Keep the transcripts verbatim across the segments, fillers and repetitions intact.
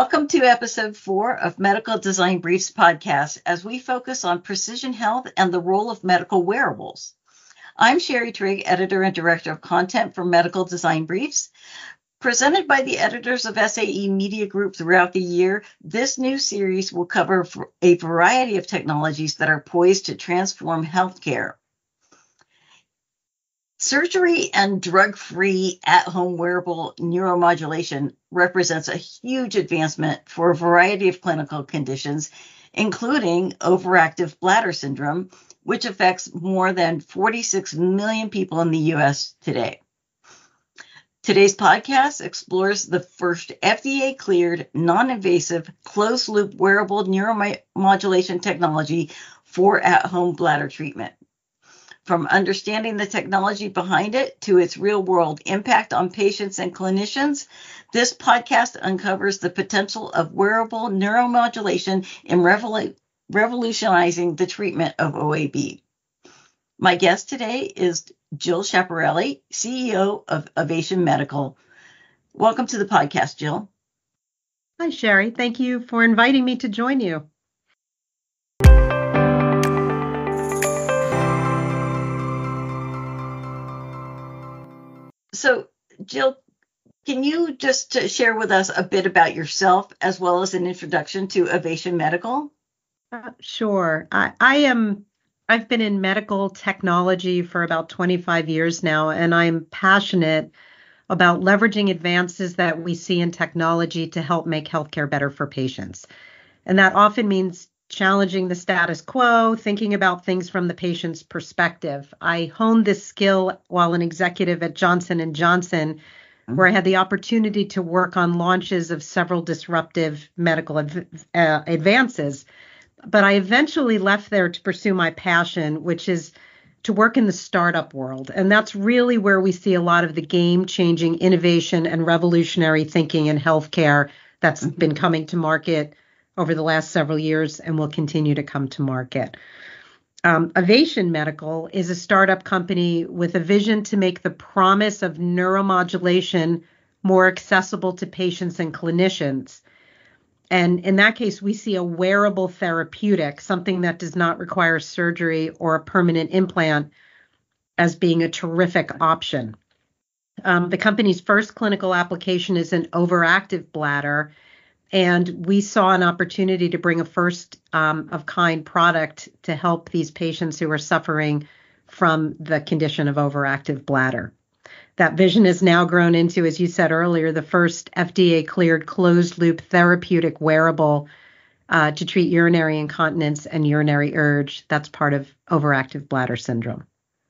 Welcome to episode four of Medical Design Briefs podcast, as we focus on precision health and the role of medical wearables. I'm Sherry Trigg, editor and director of content for Medical Design Briefs. Presented by the editors of S A E Media Group throughout the year, this new series will cover a variety of technologies that are poised to transform healthcare. Surgery and drug-free at-home wearable neuromodulation represents a huge advancement for a variety of clinical conditions, including overactive bladder syndrome, which affects more than forty-six million people in the U S today. Today's podcast explores the first F D A-cleared, non-invasive, closed-loop wearable neuromodulation technology for at-home bladder treatment. From understanding the technology behind it to its real-world impact on patients and clinicians, this podcast uncovers the potential of wearable neuromodulation in revol- revolutionizing the treatment of O A B. My guest today is Jill Schiaparelli, C E O of Ovation Medical. Welcome to the podcast, Jill. Hi, Sherry. Thank you for inviting me to join you. So, Jill, can you just share with us a bit about yourself as well as an introduction to Ovation Medical? Uh, sure. I, I am. I've been in medical technology for about twenty-five years now, and I'm passionate about leveraging advances that we see in technology to help make healthcare better for patients. And that often means challenging the status quo, thinking about things from the patient's perspective. I honed this skill while an executive at Johnson and Johnson, where I had the opportunity to work on launches of several disruptive medical adv- uh, advances. But I eventually left there to pursue my passion, which is to work in the startup world. And that's really where we see a lot of the game-changing innovation and revolutionary thinking in healthcare that's mm-hmm. been coming to market over the last several years and will continue to come to market. Um, Ovation Medical is a startup company with a vision to make the promise of neuromodulation more accessible to patients and clinicians. And in that case, we see a wearable therapeutic, something that does not require surgery or a permanent implant, as being a terrific option. Um, the company's first clinical application is an overactive bladder, and we saw an opportunity to bring a first um, of kind product to help these patients who are suffering from the condition of overactive bladder. That vision has now grown into, as you said earlier, the first F D A-cleared closed-loop therapeutic wearable uh, to treat urinary incontinence and urinary urge. That's part of overactive bladder syndrome.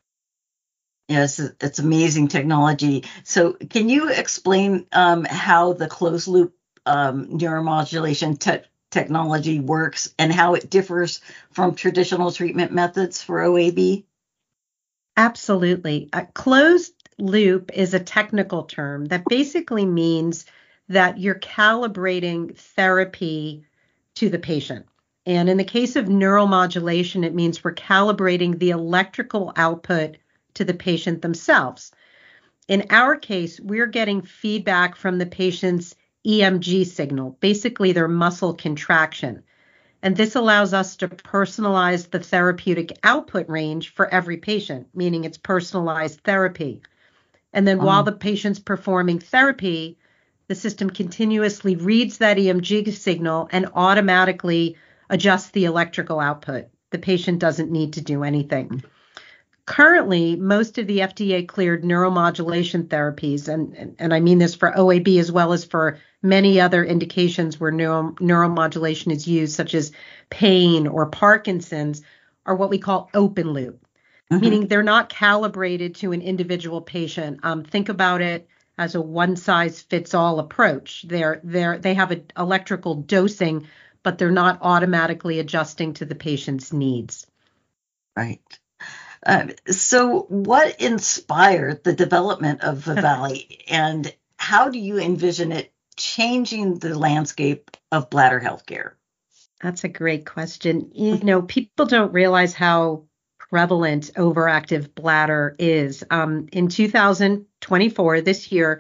Yes, it's amazing technology. So can you explain um, how the closed-loop um, neuromodulation te- technology works and how it differs from traditional treatment methods for O A B? Absolutely. A closed loop is a technical term that basically means that you're calibrating therapy to the patient. And in the case of neuromodulation, it means we're calibrating the electrical output to the patient themselves. In our case, we're getting feedback from the patient's E M G signal, basically their muscle contraction. And this allows us to personalize the therapeutic output range for every patient, meaning it's personalized therapy. And then um, while the patient's performing therapy, the system continuously reads that E M G signal and automatically adjusts the electrical output. The patient doesn't need to do anything. Currently, most of the F D A-cleared neuromodulation therapies, and, and, and I mean this for O A B as well as for many other indications where neuro, neuromodulation is used, such as pain or Parkinson's, are what we call open loop. Mm-hmm. Meaning they're not calibrated to an individual patient. Um, think about it as a one-size-fits-all approach. They're they're they have an electrical dosing, but they're not automatically adjusting to the patient's needs. Right. Uh, so, what inspired the development of Vivali, and how do you envision it changing the landscape of bladder healthcare? That's a great question. You know, people don't realize how prevalent overactive bladder is. Um, in two thousand twenty-four, this year,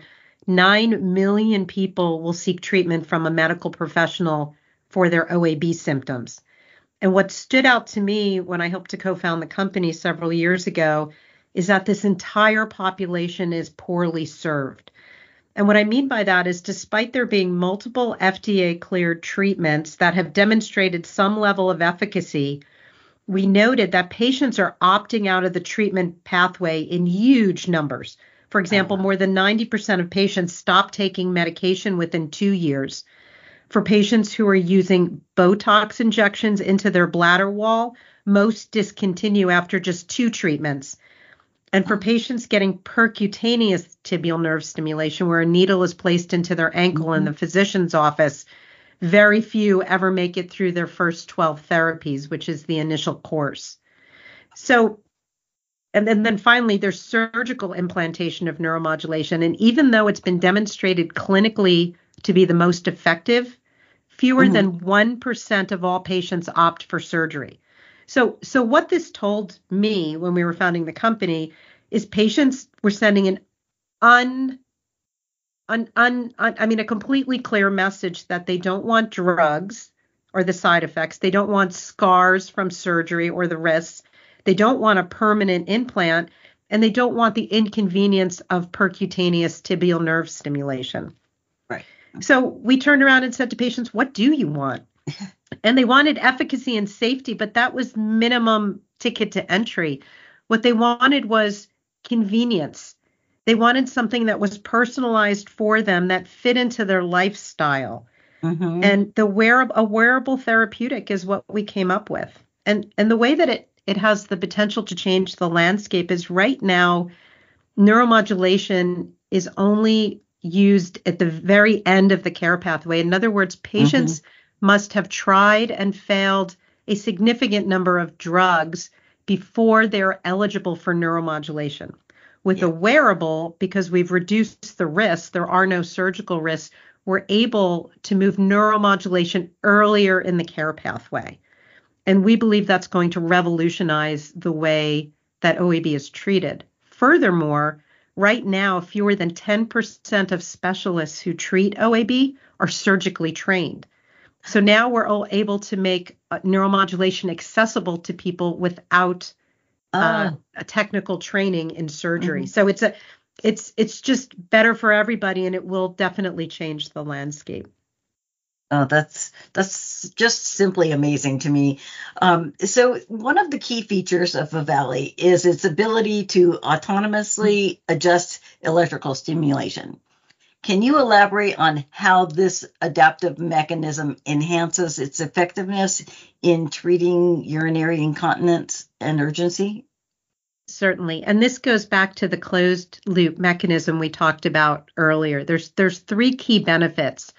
nine million people will seek treatment from a medical professional for their O A B symptoms. And what stood out to me when I helped to co-found the company several years ago is that this entire population is poorly served. And what I mean by that is despite there being multiple F D A-cleared treatments that have demonstrated some level of efficacy, we noted that patients are opting out of the treatment pathway in huge numbers. For example, more than ninety percent of patients stop taking medication within two years. For patients who are using Botox injections into their bladder wall, most discontinue after just two treatments. And for patients getting percutaneous tibial nerve stimulation, where a needle is placed into their ankle mm-hmm. in the physician's office, very few ever make it through their first twelve therapies, which is the initial course. So, and then, then finally, there's surgical implantation of neuromodulation. And even though it's been demonstrated clinically to be the most effective, fewer mm-hmm. than one percent of all patients opt for surgery. So, so what this told me when we were founding the company is patients were sending an un, un, un, un, I mean, a completely clear message that they don't want drugs or the side effects. They don't want scars from surgery or the risks. They don't want a permanent implant, and they don't want the inconvenience of percutaneous tibial nerve stimulation. Right. So we turned around and said to patients, what do you want? And they wanted efficacy and safety, but that was minimum ticket to entry. What they wanted was convenience. They wanted something that was personalized for them, that fit into their lifestyle. Mm-hmm. And the wearable, a wearable therapeutic is what we came up with. And, and the way that it, it has the potential to change the landscape is right now, neuromodulation is only used at the very end of the care pathway. In other words, patients mm-hmm. must have tried and failed a significant number of drugs before they're eligible for neuromodulation. With yeah. a wearable, because we've reduced the risks, there are no surgical risks, we're able to move neuromodulation earlier in the care pathway. And we believe that's going to revolutionize the way that O A B is treated. Furthermore, right now, fewer than ten percent of specialists who treat O A B are surgically trained. So now we're all able to make uh, neuromodulation accessible to people without uh, oh. a technical training in surgery. Mm-hmm. So it's a, it's it's just better for everybody, and it will definitely change the landscape. Oh, that's that's just simply amazing to me. Um, so one of the key features of Vivali is its ability to autonomously adjust electrical stimulation. Can you elaborate on how this adaptive mechanism enhances its effectiveness in treating urinary incontinence and urgency? Certainly. And this goes back to the closed loop mechanism we talked about earlier. There's there's three key benefits.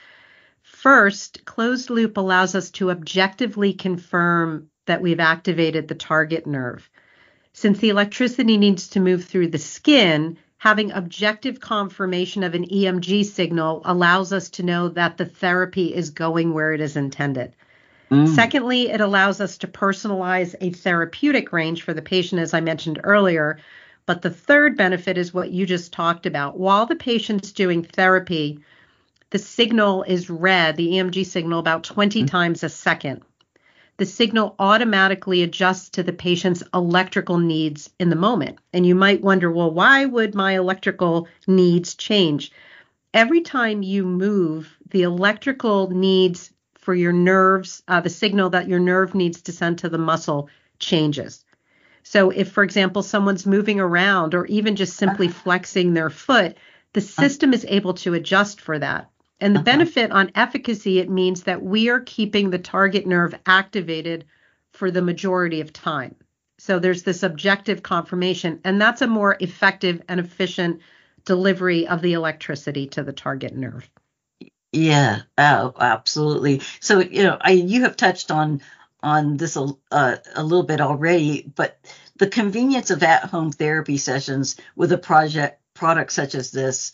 First, closed loop allows us to objectively confirm that we've activated the target nerve. Since the electricity needs to move through the skin, having objective confirmation of an E M G signal allows us to know that the therapy is going where it is intended. Mm. Secondly, it allows us to personalize a therapeutic range for the patient, as I mentioned earlier. But the third benefit is what you just talked about. While the patient's doing therapy, the signal is read, the E M G signal, about twenty mm. times a second. The signal automatically adjusts to the patient's electrical needs in the moment. And you might wonder, well, why would my electrical needs change? Every time you move, the electrical needs for your nerves, uh, the signal that your nerve needs to send to the muscle changes. So if, for example, someone's moving around or even just simply flexing their foot, the system is able to adjust for that. And the uh-huh. benefit on efficacy, it means that we are keeping the target nerve activated for the majority of time. So there's this objective confirmation, and that's a more effective and efficient delivery of the electricity to the target nerve. Yeah, oh, absolutely. So, you know, I you have touched on on this a, uh, a little bit already, but the convenience of at-home therapy sessions with a project product such as this,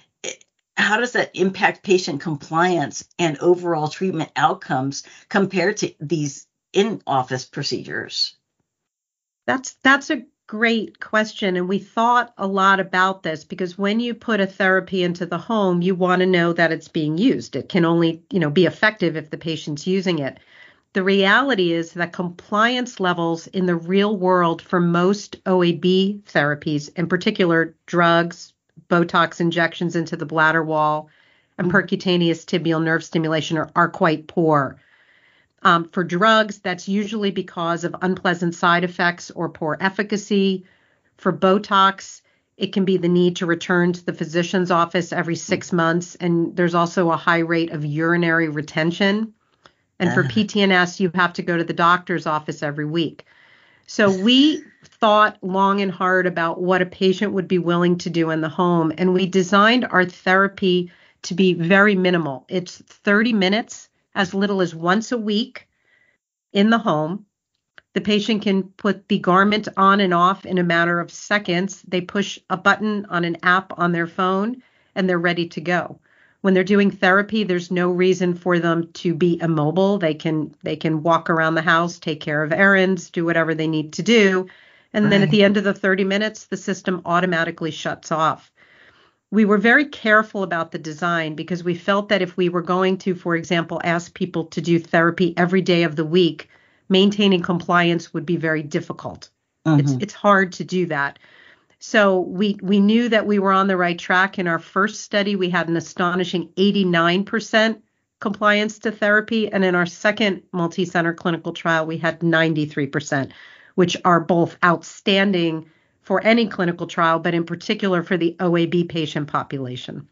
how does that impact patient compliance and overall treatment outcomes compared to these in-office procedures? That's that's a great question. And we thought a lot about this because when you put a therapy into the home, you want to know that it's being used. It can only, you know, be effective if the patient's using it. The reality is that compliance levels in the real world for most O A B therapies, in particular drugs, Botox injections into the bladder wall, and percutaneous tibial nerve stimulation are, are quite poor. Um, for drugs, that's usually because of unpleasant side effects or poor efficacy. For Botox, it can be the need to return to the physician's office every six months, and there's also a high rate of urinary retention. And for P T N S, you have to go to the doctor's office every week. So we thought long and hard about what a patient would be willing to do in the home, and we designed our therapy to be very minimal. It's thirty minutes, as little as once a week in the home. The patient can put the garment on and off in a matter of seconds. They push a button on an app on their phone, and they're ready to go. When they're doing therapy, there's no reason for them to be immobile. They can they can walk around the house, take care of errands, do whatever they need to do. And right. Then at the end of the thirty minutes, the system automatically shuts off. We were very careful about the design because we felt that if we were going to, for example, ask people to do therapy every day of the week, maintaining compliance would be very difficult. Mm-hmm. It's it's hard to do that. So we we knew that we were on the right track. In our first study, we had an astonishing eighty-nine percent compliance to therapy. And in our second multi-center clinical trial, we had ninety-three percent, which are both outstanding for any clinical trial, but in particular for the O A B patient population.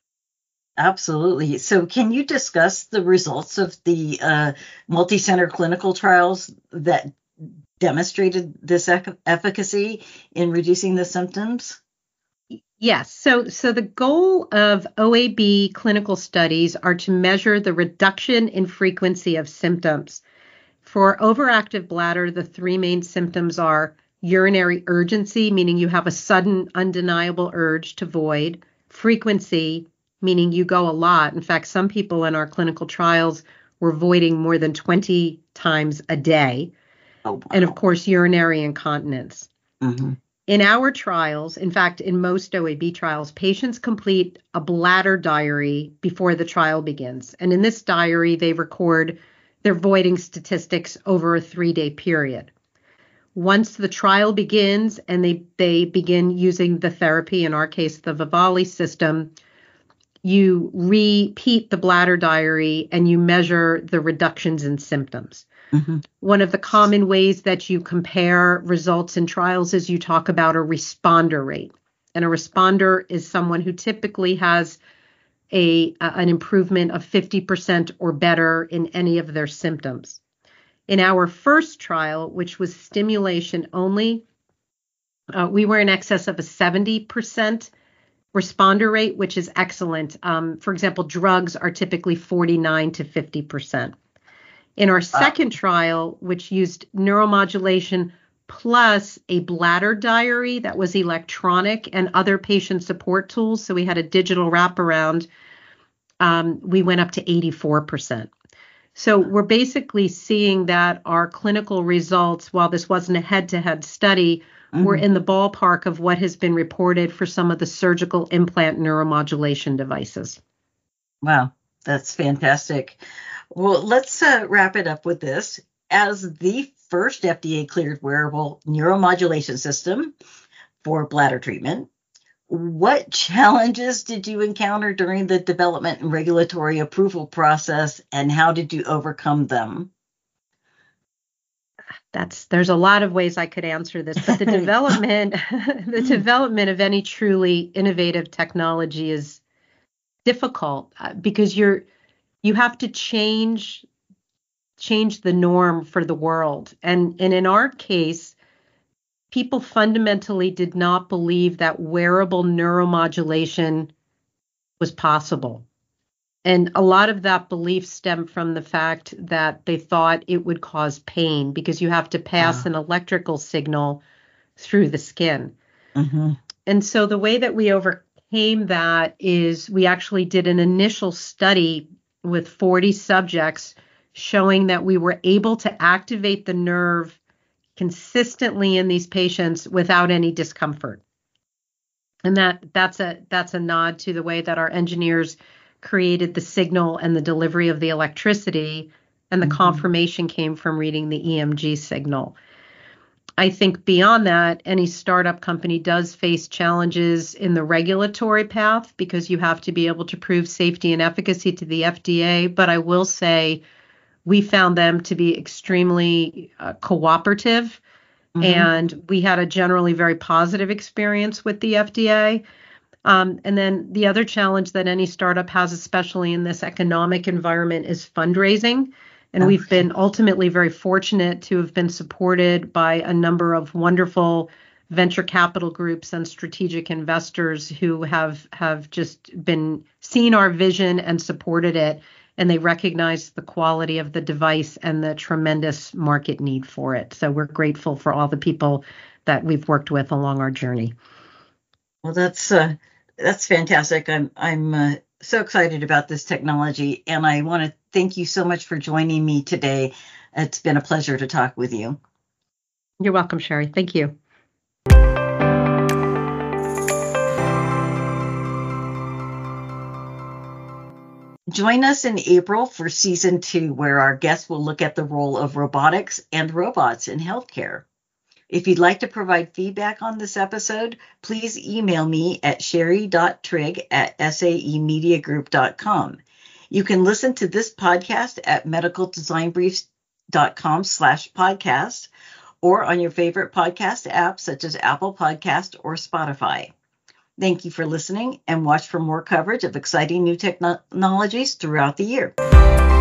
Absolutely. So can you discuss the results of the uh, multi-center clinical trials that demonstrated this ec- efficacy in reducing the symptoms? Yes. So, so the goal of O A B clinical studies are to measure the reduction in frequency of symptoms. For overactive bladder, the three main symptoms are urinary urgency, meaning you have a sudden, undeniable urge to void; frequency, meaning you go a lot. In fact, some people in our clinical trials were voiding more than twenty times a day. Oh, wow. And of course, urinary incontinence. Mm-hmm. In our trials, in fact, in most O A B trials, patients complete a bladder diary before the trial begins. And in this diary, they record their voiding statistics over a three-day period. Once the trial begins and they, they begin using the therapy, in our case, the Vivali system, you repeat the bladder diary and you measure the reductions in symptoms. Mm-hmm. One of the common ways that you compare results in trials is you talk about a responder rate. And a responder is someone who typically has a, a an improvement of fifty percent or better in any of their symptoms. In our first trial, which was stimulation only, uh, we were in excess of a seventy percent responder rate, which is excellent. Um, for example, drugs are typically forty-nine to fifty percent. In our second trial, which used neuromodulation plus a bladder diary that was electronic and other patient support tools, so we had a digital wraparound, um, we went up to eighty-four percent. So we're basically seeing that our clinical results, while this wasn't a head-to-head study, mm-hmm. were in the ballpark of what has been reported for some of the surgical implant neuromodulation devices. Wow, that's fantastic. Well, let's uh, wrap it up with this. As the first F D A-cleared wearable neuromodulation system for bladder treatment, what challenges did you encounter during the development and regulatory approval process, and how did you overcome them? That's there's a lot of ways I could answer this, but the development the development of any truly innovative technology is difficult uh, because you're you have to change change the norm for the world. And, and in our case, people fundamentally did not believe that wearable neuromodulation was possible. And a lot of that belief stemmed from the fact that they thought it would cause pain because you have to pass uh. an electrical signal through the skin. Mm-hmm. And so the way that we overcame that is we actually did an initial study with forty subjects showing that we were able to activate the nerve consistently in these patients without any discomfort. And that that's a that's a nod to the way that our engineers created the signal and the delivery of the electricity, and the mm-hmm. confirmation came from reading the E M G signal. I think beyond that, any startup company does face challenges in the regulatory path because you have to be able to prove safety and efficacy to the F D A. But I will say we found them to be extremely uh, cooperative. Mm-hmm. And we had a generally very positive experience with the F D A. Um, and then the other challenge that any startup has, especially in this economic environment, is fundraising. And okay. we've been ultimately very fortunate to have been supported by a number of wonderful venture capital groups and strategic investors who have, have just been seen our vision and supported it. And they recognize the quality of the device and the tremendous market need for it. So we're grateful for all the people that we've worked with along our journey. Well, that's uh, that's fantastic. I'm I'm uh, so excited about this technology, and I want to thank you so much for joining me today. It's been a pleasure to talk with you. You're welcome, Sherry. Thank you. Join us in April for season two, where our guests will look at the role of robotics and robots in healthcare. If you'd like to provide feedback on this episode, please email me at sherry dot trigg at saemediagroup dot com. You can listen to this podcast at medicaldesignbriefs.com slash podcast or on your favorite podcast app such as Apple Podcast or Spotify. Thank you for listening, and watch for more coverage of exciting new technologies throughout the year.